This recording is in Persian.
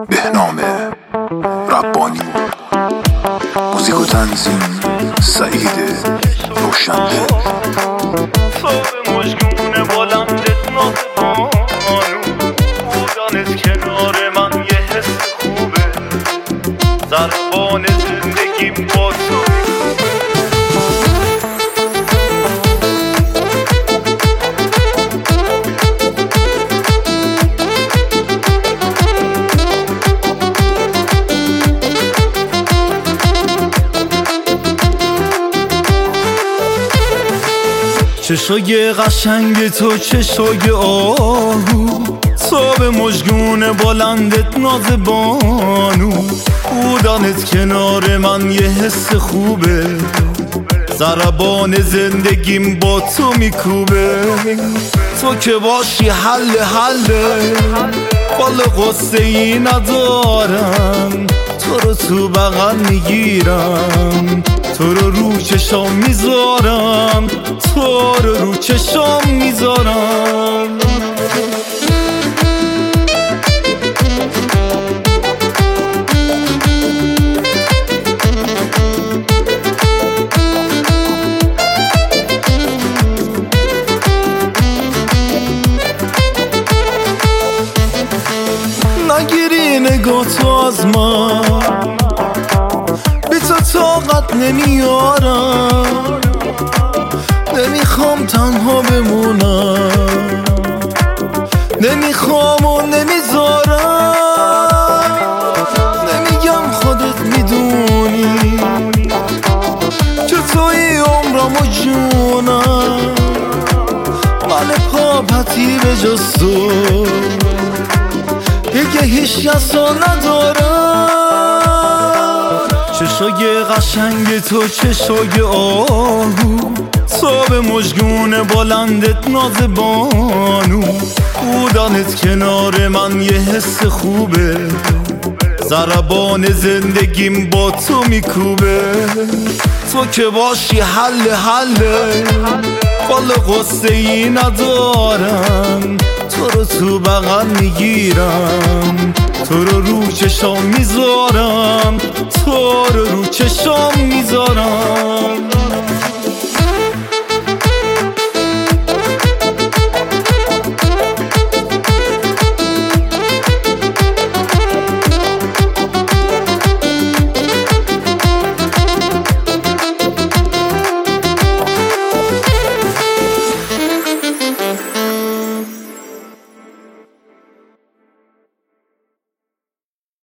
بهنام ربانی، موزیک و تنظیم سعید روشنده. صاحب مشکونه بلندت نازبانو، بودنت کنار من یه حس خوبه، ضربان زندگیم با تو چشای قشنگ تو، چشای آهو، صاحب مژگون بلندت نازبانو، بودنت کنار من یه حس خوبه، ضربان زندگیم با تو میکوبه. تو که باشی حله بالا قصه ای ندارم، تو رو تو بغل میگیرم، تو رو چشام میذارم، تو رو چشام میذارم. نگیری نگاه تو از من، بی تو طاقت نمیارم، نمیخوام تنها بمونم، نمیخوام و نمیذارم، نمیگم خودت میدونی که توی عمرم و جونم، من پاپتی به جز تو دیگه هیچ کسا ندارم. چشای قشنگ تو، چشای آهو، صاحب مژگون بلندت نازبانو، بودنت کنار من یه حس خوبه، ضربان زندگیم با تو میکوبه. تو که باشی حله بالا قصه ای ندارم، تو رو تو بغل میگیرم، تو رو چشام میذارم، تو رو چشام میذارم.